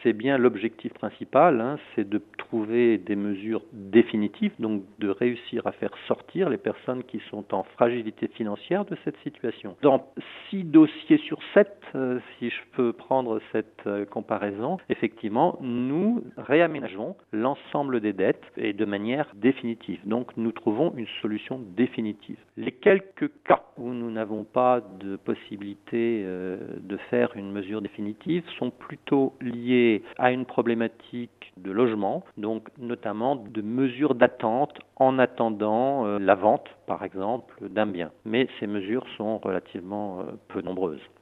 c'est bien l'objectif principal, c'est de trouver des mesures définitives, donc de réussir à faire sortir les personnes qui sont en fragilité financière de cette situation. Dans 6 dossiers sur 7, si je peux prendre cette comparaison, effectivement, nous réaménageons l'ensemble des dettes et de manière définitive. Donc nous trouvons une solution définitive. Les quelques cas où nous n'avons pas de possibilité de faire une mesure définitive sont plutôt liés à une problématique de logement, donc notamment de mesures d'attente en attendant la vente, par exemple, d'un bien. Mais ces mesures sont relativement peu nombreuses.